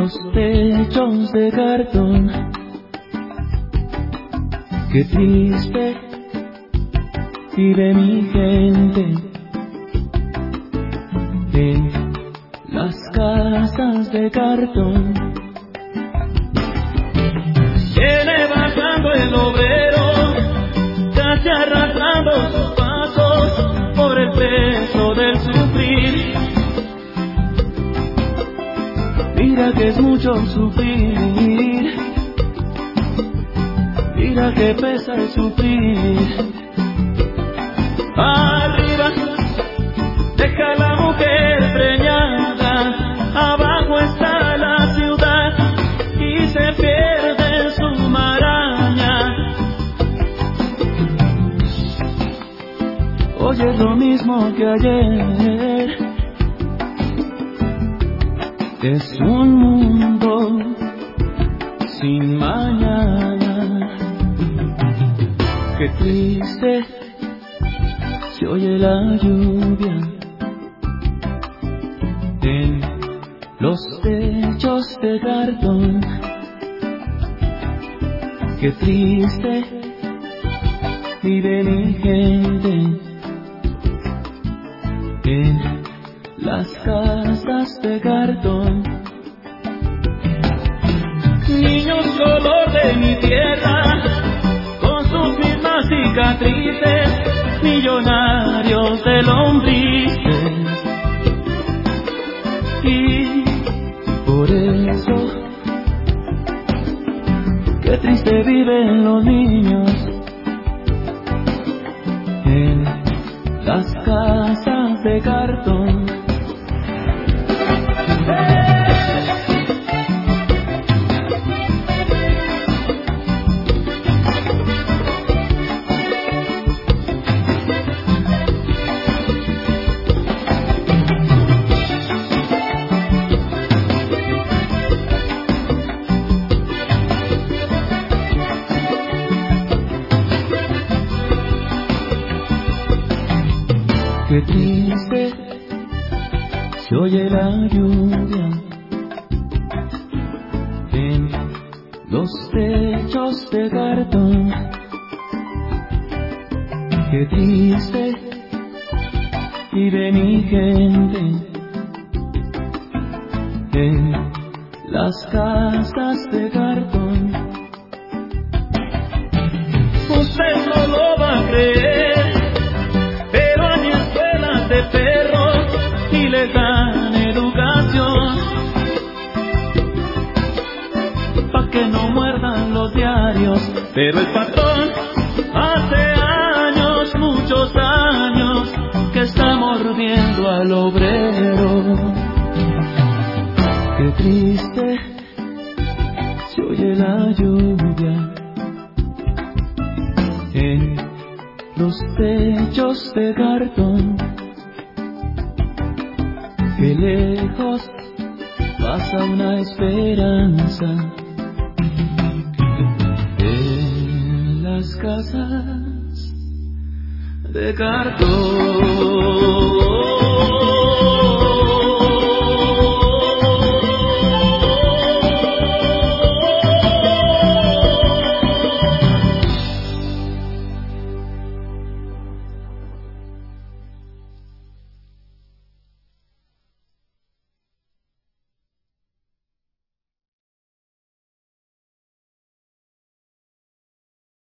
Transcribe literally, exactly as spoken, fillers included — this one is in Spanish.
los techos de cartón. Qué triste vive mi gente en las casas de cartón. Viene bajando el obrero, casi arrastrando sus pasos por el peso del sufrir. Mira que es mucho sufrir, mira que pesa el sufrir. Arriba deja a la mujer preñada, abajo está la ciudad y se pierde en su maraña. Hoy es lo mismo que ayer, es un mundo sin mañana. Qué triste se oye la lluvia en los techos de cartón. Qué triste vive mi gente en las casas de cartón. Niños color de mi tierra, con sus mismas cicatrices, millonarios de lombrices. Y por eso, qué triste viven los niños en las casas de cartón. Qué triste se oye la lluvia en los techos de cartón. Qué triste vive mi gente en las casas de cartón. Usted no lo va a creer, pero hay escuelas de perros y les dan educación pa' que no muerdan los diarios. Pero el patrón hace años, muchos años, que está mordiendo al obrero. Qué triste se oye la lluvia en los techos de cartón. Qué lejos pasa una esperanza en las casas de cartón.